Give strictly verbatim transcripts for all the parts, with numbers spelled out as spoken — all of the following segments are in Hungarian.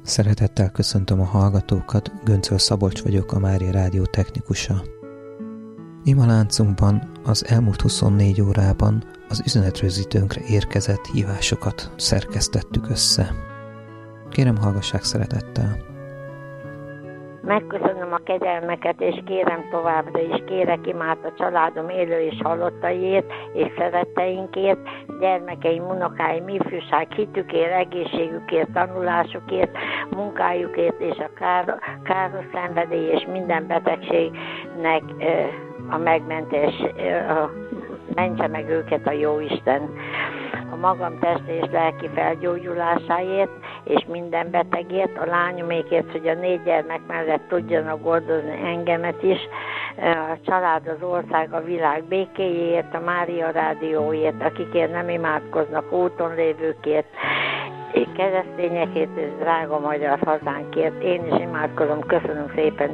Szeretettel köszöntöm a hallgatókat, Göncöl Szabolcs vagyok, a Mária Rádió technikusa. Imaláncunkban az elmúlt huszonnégy órában az üzenetrögzítőnkre érkezett hívásokat szerkesztettük össze. Kérem, hallgassák szeretettel! Megköszönöm a kegyelmeket, és kérem továbbra is, kérek imát a családom élő és halottaiért, és szeretteinkért, gyermekeim, unokáim, ifjúság, hitükért, egészségükért, tanulásukért, munkájukért, és a kár, káros szenvedély és minden betegségnek a megmentés, a, mentse meg őket a Jóisten. A magam testi és lelki felgyógyulásáért, és minden betegért, a lányomékért, hogy a négy gyermek mellett tudjanak gordozni engemet is, a család, az ország, a világ békéjéért, a Mária Rádióért, akikért nem imádkoznak, úton lévőkért, és keresztényekért, és drága magyar hazánkért. Én is imádkozom, köszönöm szépen.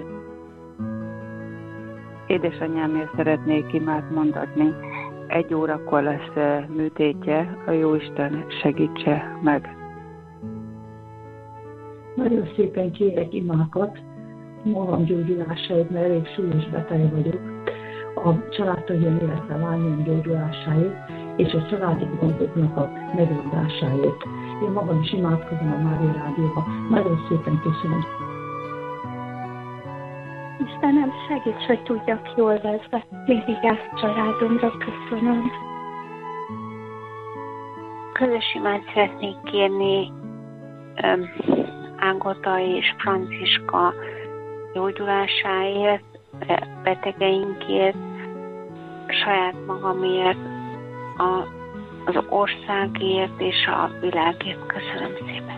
Édesanyámért szeretnék imát mondatni. Egy órakor lesz műtétje, a Jóisten segítse meg. Nagyon szépen kérek imákat, magam gyógyulásáért, mert elég súlyos beteg vagyok, a családtagjam, illetve lányom gyógyulásáért, és a családi gondoknak a megoldásáért. Én magam is imádkozom a Mária Rádióban. Nagyon szépen köszönöm. Istenem, segíts, hogy tudjak jól vezetni. Mindig ezt családomra köszönöm. Közös imát szeretnék kérni um, Ágota és Franciska gyógyulásáért, betegeinkért, saját magamért, a, az országért és a világért. Köszönöm szépen.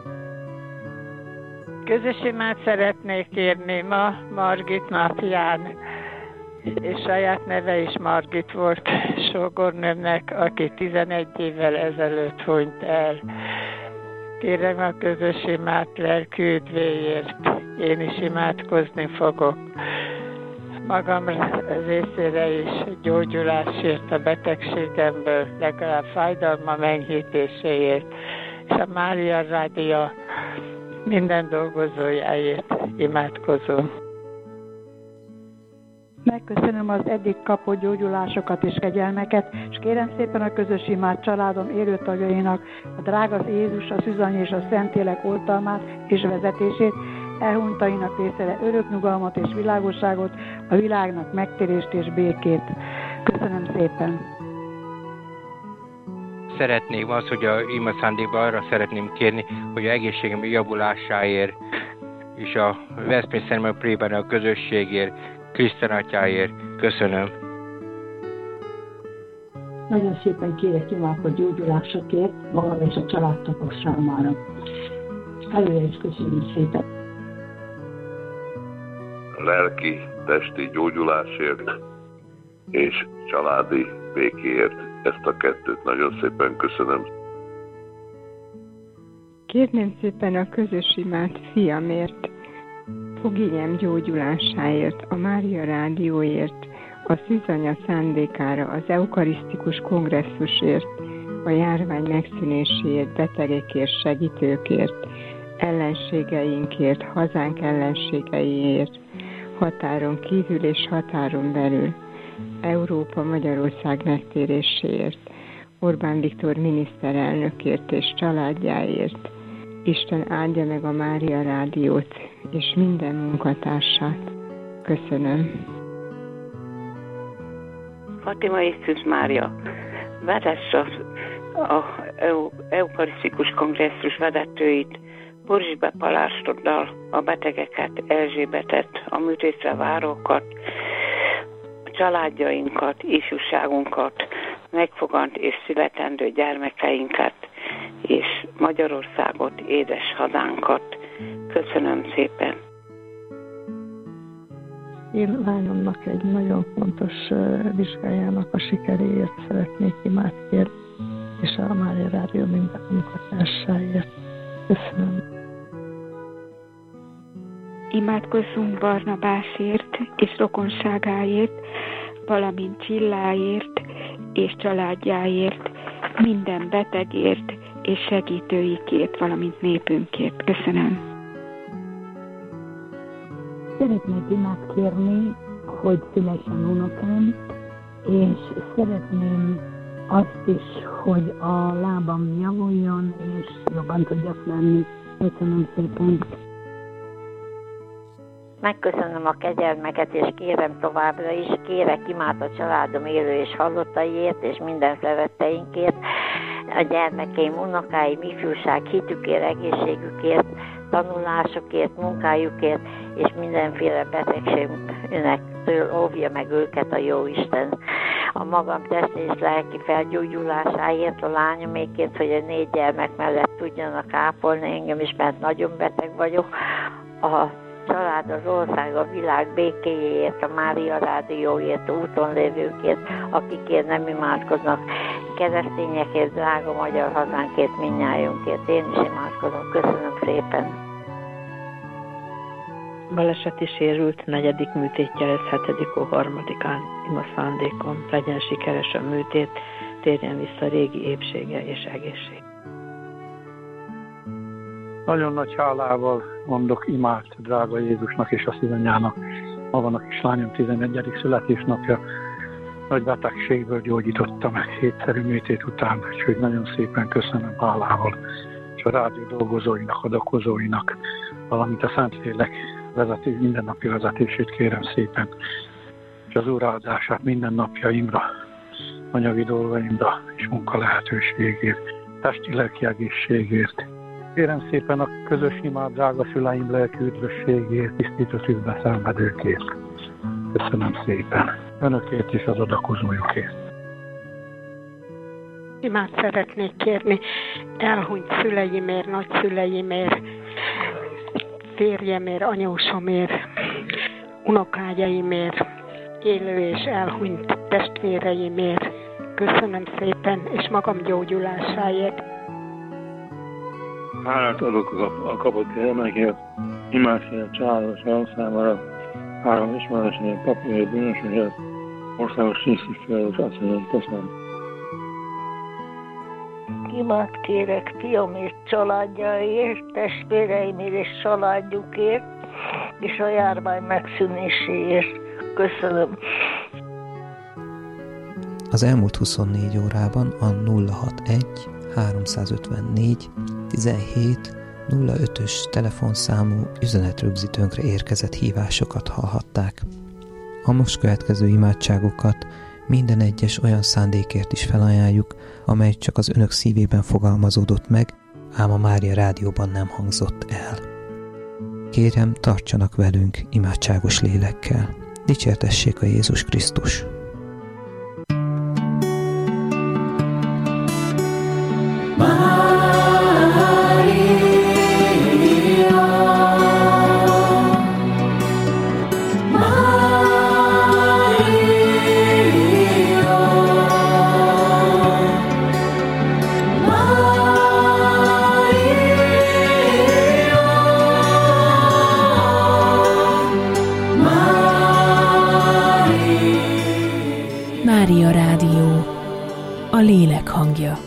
Közös imát szeretnék kérni ma Margit napján, és saját neve is Margit volt sógornőmnek, aki tizenegy évvel ezelőtt hunyt el. Kérem a közös imát lelki üdvéért, én is imádkozni fogok. Magam részére is gyógyulásért a betegségemből, legalább fájdalma enyhítéséért, és a Mária Rádió minden dolgozójáért imádkozom. Megköszönöm az eddig kapott gyógyulásokat és kegyelmeket, és kérem szépen a közös imát családom élő tagjainak a drága Jézus, a Szűzany és a Szentlélek oltalmát és vezetését, elhunytainak részére örök nyugalmat és világosságot, a világnak megtérést és békét. Köszönöm szépen! Szeretném az, hogy a ima szándékban arra szeretném kérni, hogy a egészségem javulásáért és a Veszprém Szent Prében a közösségért, Krisztán atyáért köszönöm. Nagyon szépen kérek imákat gyógyulásokért, magam és a családtagok számára. Előre is köszönöm szépen. Lelki, testi gyógyulásért és családi békéért. Ezt a kettőt nagyon szépen köszönöm. Kérném szépen a közös imát fiamért, Fogélyem gyógyulásáért, a Mária Rádióért, a Szűzanya szándékára, az eukarisztikus kongresszusért, a járvány megszűnéséért, betegekért, segítőkért, ellenségeinkért, hazánk ellenségeiért, határon kívül és határon belül, Európa, Magyarország megtéréséért, Orbán Viktor miniszterelnökért és családjáért. Isten áldja meg a Mária Rádiót és minden munkatársát. Köszönöm. Fatima és Szűz Mária, vezess a, a eukarisztikus kongresszus vezetőit, borítsd be palástoddal a betegeket, Erzsébetet, a műtétre várókat, családjainkat, ifjúságunkat, megfogant és születendő gyermekeinket, és Magyarországot, édes hazánkat. Köszönöm szépen. Én lányomnak egy nagyon fontos vizsgájának a sikeréért szeretnék imát kérni, és a Mária Rádió minden munkatársáért. Köszönöm. Imádkozzunk Barnabásért és rokonságáért, valamint Csilláért és családjáért, minden betegért és segítőikért, valamint népünkért. Köszönöm. Szeretnék imát kérni, hogy szülessen unokám, és szeretném azt is, hogy a lábam javuljon, és jobban tudjak lenni. Köszönöm szépen. Megköszönöm a kegyelmeket, és kérem továbbra is, kérek imát a családom élő és halottaiért, és minden szeretteinkért, a gyermekeim, unokáim, ifjúság, hitükért, egészségükért, tanulásokért, munkájukért, és mindenféle betegségünektől óvja meg őket a Jóisten. A magam testi és lelki felgyógyulásáért, a lányomékért, hogy a négy gyermek mellett tudjanak ápolni engem is, mert nagyon beteg vagyok. A család, az ország, a világ békéjéért, a Mária Rádióért, úton lévőkért, akikért nem imádkoznak, keresztényekért, drága magyar hazánkért, mindnyájunkért. Én is imádkozom. Köszönöm szépen. Baleseti sérült, negyedik műtétje lesz hetedik hó harmadikán. Ima szándékom, legyen sikeres a műtét, térjen vissza régi épsége és egészség. Nagyon nagy hálával mondok imát drága Jézusnak és a szűzanyának. Ma van a kislányom tizenegyedik születésnapja. Nagy betegségből gyógyította meg hétszerű műtét után, úgyhogy nagyon szépen köszönöm hálával, és a rádió dolgozóinak, adakozóinak, valamint a Szentlélek vezető, mindennapi vezetését kérem szépen, és az Úr áldását minden napjaimra, anyagi dolgaimra és munka lehetőségért, testi-lelki egészségért. Kérem szépen a közös imát drága szüleim lelki üdvösségért, tisztító tűzbe szenvedőkért. Köszönöm szépen. Önökért és az adakozójukért. Imát szeretnék kérni elhunyt szüleimért, nagyszüleimért, férjemért, anyósomért, unokájaimért, élő és elhunyt testvéreimért. Köszönöm szépen, és magam gyógyulásáért. Hálát adok a kapott kéremekért, imádságért, családos elszámára, három ismeretesének, papírért, bűnösöket, országos tisztviselős asszonyok. Köszönöm. Imát kérek fiamért, családjáért, testvéreimért és családjukért, és a járvány megszűnéséért. Köszönöm. Az elmúlt huszonnégy órában a nulla hatvanegy háromszázötvennégy tizenhét nulla ötös telefonszámú üzenetrögzítőnkre érkezett hívásokat hallhatták. A most következő imádságokat minden egyes olyan szándékért is felajánljuk, amely csak az önök szívében fogalmazódott meg, ám a Mária Rádióban nem hangzott el. Kérem, tartsanak velünk imádságos lélekkel. Dicsértessék a Jézus Krisztus! Mária Rádió, a lélek hangja.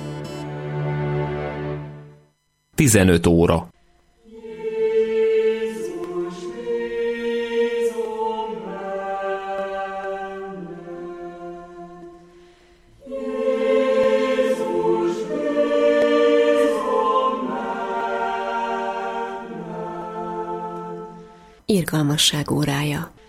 tizenöt óra. Irgalmasság órája.